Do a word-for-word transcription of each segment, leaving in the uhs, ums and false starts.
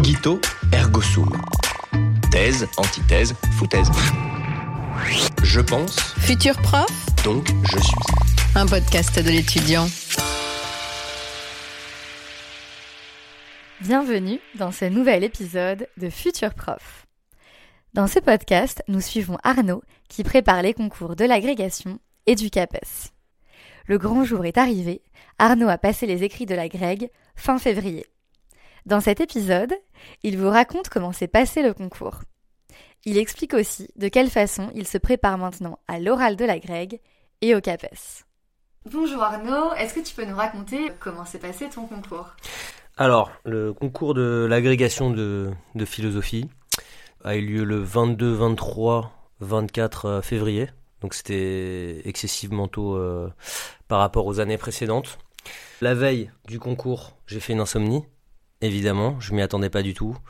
Cogito, ergo sum. Thèse, antithèse, foutaise. Je pense. Futur prof. Donc, je suis. Un podcast de l'étudiant. Bienvenue dans ce nouvel épisode de Futur prof. Dans ce podcast, nous suivons Arnaud qui prépare les concours de l'agrégation et du CAPES. Le grand jour est arrivé, Arnaud a passé les écrits de la Greg fin février. Dans cet épisode, il vous raconte comment s'est passé le concours. Il explique aussi de quelle façon il se prépare maintenant à l'oral de la Greg et au CAPES. Bonjour Arnaud, est-ce que tu peux nous raconter comment s'est passé ton concours ? Alors, le concours de l'agrégation de, de philosophie a eu lieu le vingt-deux, vingt-trois, vingt-quatre février. Donc c'était excessivement tôt euh, par rapport aux années précédentes. La veille du concours, j'ai fait une insomnie, évidemment, je m'y attendais pas du tout.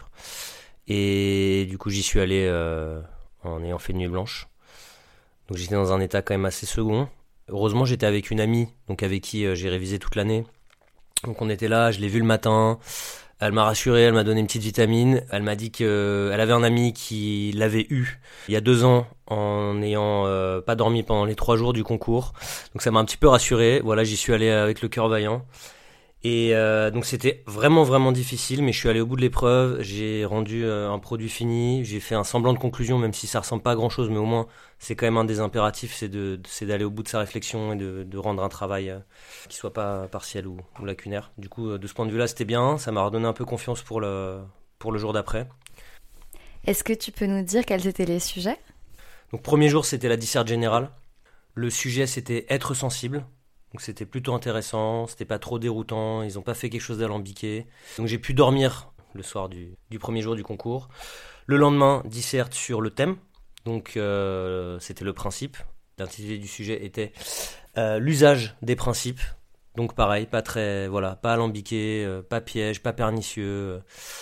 Et du coup, j'y suis allé euh, en ayant fait nuit blanche. Donc j'étais dans un état quand même assez second. Heureusement, j'étais avec une amie, donc avec qui euh, j'ai révisé toute l'année. Donc on était là, je l'ai vue le matin. Elle m'a rassuré, elle m'a donné une petite vitamine. Elle m'a dit qu'elle avait un ami qui l'avait eu il y a deux ans en n'ayant euh, pas dormi pendant les trois jours du concours. Donc ça m'a un petit peu rassuré. Voilà, j'y suis allé avec le cœur vaillant. Et euh, donc c'était vraiment vraiment difficile, mais je suis allé au bout de l'épreuve. J'ai rendu euh, un produit fini. J'ai fait un semblant de conclusion, même si ça ressemble pas à grand chose, mais au moins c'est quand même un des impératifs, c'est de c'est d'aller au bout de sa réflexion et de, de rendre un travail euh, qui soit pas partiel ou, ou lacunaire. Du coup, euh, de ce point de vue-là, c'était bien. Ça m'a redonné un peu confiance pour le pour le jour d'après. Est-ce que tu peux nous dire quels étaient les sujets ? Donc premier jour, c'était la disserte générale. Le sujet, c'était être sensible. Donc c'était plutôt intéressant, c'était pas trop déroutant, ils ont pas fait quelque chose d'alambiqué. Donc j'ai pu dormir le soir du, du premier jour du concours. Le lendemain, disserte sur le thème, donc euh, c'était le principe. L'intitulé du sujet était euh, l'usage des principes. Donc pareil, pas très, voilà, pas alambiqué, euh, pas piège, pas pernicieux.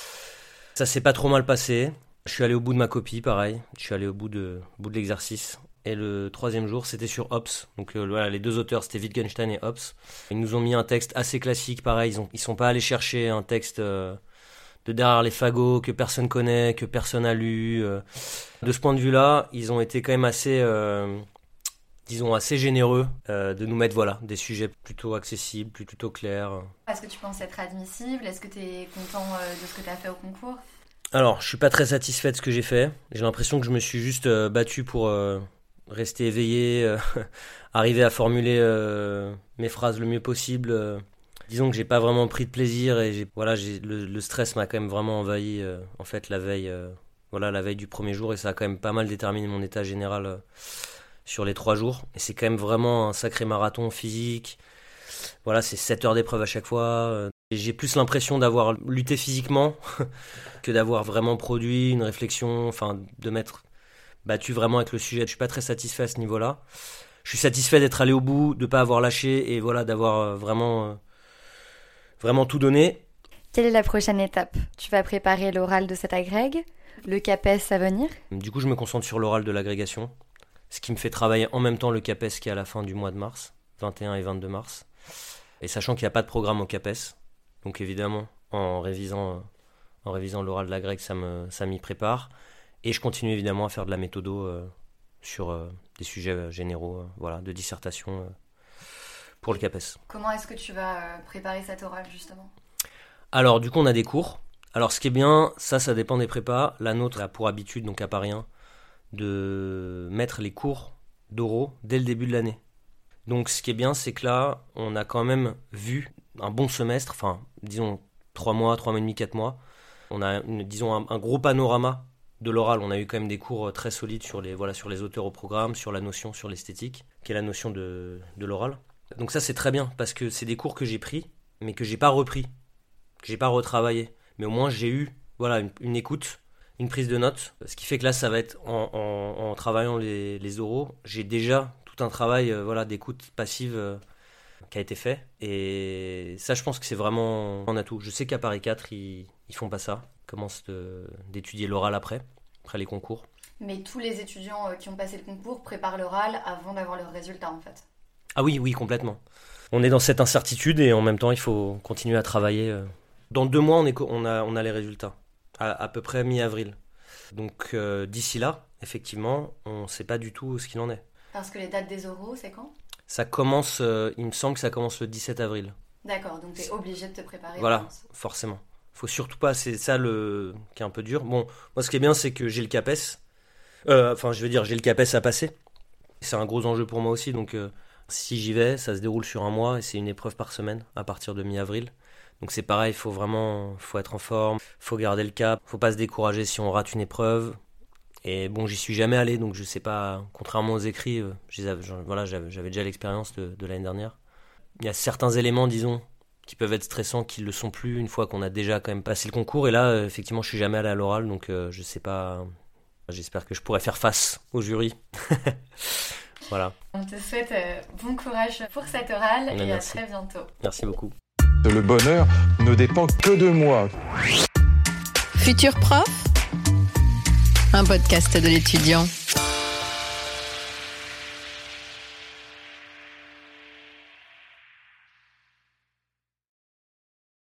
Ça s'est pas trop mal passé. Je suis allé au bout de ma copie, pareil. Je suis allé au bout de, au bout de l'exercice. Et le troisième jour, c'était sur Hobbes. Donc euh, voilà, les deux auteurs, c'était Wittgenstein et Hobbes. Ils nous ont mis un texte assez classique, pareil. Ils ont, ils sont pas allés chercher un texte euh, de derrière les fagots que personne connaît, que personne a lu. Euh. De ce point de vue-là, ils ont été quand même assez, euh, disons, assez généreux euh, de nous mettre, voilà, des sujets plutôt accessibles, plutôt clairs. Est-ce que tu penses être admissible ? Est-ce que tu es content euh, de ce que tu as fait au concours ? Alors, je suis pas très satisfait de ce que j'ai fait. J'ai l'impression que je me suis juste euh, battu pour euh, rester éveillé, euh, arriver à formuler euh, mes phrases le mieux possible. Euh. Disons que j'ai pas vraiment pris de plaisir et j'ai, voilà, j'ai, le, le stress m'a quand même vraiment envahi euh, en fait la veille, euh, voilà, la veille du premier jour, et ça a quand même pas mal déterminé mon état général euh, sur les trois jours. Et c'est quand même vraiment un sacré marathon physique. Voilà, c'est sept heures d'épreuve à chaque fois. Euh. Et j'ai plus l'impression d'avoir lutté physiquement que d'avoir vraiment produit une réflexion, enfin de m'être battu vraiment avec le sujet. Je suis pas très satisfait à ce niveau-là. Je suis satisfait d'être allé au bout, de pas avoir lâché et voilà, d'avoir vraiment, vraiment tout donné. Quelle est la prochaine étape ? Tu vas préparer l'oral de cette agrég, le CAPES à venir ? Du coup, je me concentre sur l'oral de l'agrégation, ce qui me fait travailler en même temps le CAPES qui est à la fin du mois de mars, vingt et un et vingt-deux mars. Et sachant qu'il n'y a pas de programme au CAPES, donc évidemment, en révisant, en révisant l'oral de l'agrég, ça, me, ça m'y prépare. Et je continue évidemment à faire de la méthodo euh, sur euh, des sujets euh, généraux, euh, voilà, de dissertation euh, pour le CAPES. Comment est-ce que tu vas euh, préparer cet oral justement ? Alors du coup on a des cours. Alors ce qui est bien, ça ça dépend des prépas. La nôtre a pour habitude, donc à Paris un, de mettre les cours d'oraux dès le début de l'année. Donc ce qui est bien, c'est que là on a quand même vu un bon semestre, enfin disons trois mois, trois mois et demi, quatre mois. On a une, disons un, un gros panorama de l'oral. On a eu quand même des cours très solides sur les, voilà, sur les auteurs au programme, sur la notion, sur l'esthétique, qui est la notion de, de l'oral. Donc ça c'est très bien, parce que c'est des cours que j'ai pris, mais que j'ai pas repris, que j'ai pas retravaillé. Mais au moins j'ai eu voilà, une, une écoute, une prise de notes, ce qui fait que là ça va être, en, en, en travaillant les, les oraux, j'ai déjà tout un travail euh, voilà, d'écoute passive euh, qui a été fait. Et ça je pense que c'est vraiment un atout. Je sais qu'à Paris quatre, ils, ils font pas ça. Commence de, d'étudier l'oral après, après les concours. Mais tous les étudiants qui ont passé le concours préparent l'oral avant d'avoir leurs résultats en fait. Ah oui, oui, complètement. On est dans cette incertitude et en même temps il faut continuer à travailler. Dans deux mois on, est, on, a, on a les résultats. à, à peu près mi-avril. Donc euh, d'ici là, effectivement, on ne sait pas du tout ce qu'il en est. Parce que les dates des oraux, c'est quand ? Ça commence, euh, il me semble que ça commence le dix-sept avril. D'accord, donc tu es obligé de te préparer. Voilà, forcément. Faut surtout pas, c'est ça le qui est un peu dur. Bon, moi ce qui est bien, c'est que j'ai le CAPES. Euh, enfin, je veux dire, j'ai le CAPES à passer. C'est un gros enjeu pour moi aussi, donc euh, si j'y vais, ça se déroule sur un mois et c'est une épreuve par semaine à partir de mi-avril. Donc c'est pareil, il faut vraiment, faut être en forme, faut garder le cap, faut pas se décourager si on rate une épreuve. Et bon, j'y suis jamais allé, donc je sais pas, contrairement aux écrits, euh, j'avais, voilà, j'avais, j'avais déjà l'expérience de, de l'année dernière. Il y a certains éléments, disons, qui peuvent être stressants, qui ne le sont plus une fois qu'on a déjà quand même passé le concours. Et là, euh, effectivement, je suis jamais allé à l'oral, donc euh, je sais pas, j'espère que je pourrai faire face au jury. Voilà. On te souhaite euh, bon courage pour cet oral Mais et merci. à très bientôt. Merci beaucoup. Le bonheur ne dépend que de moi. Futur prof, un podcast de l'étudiant.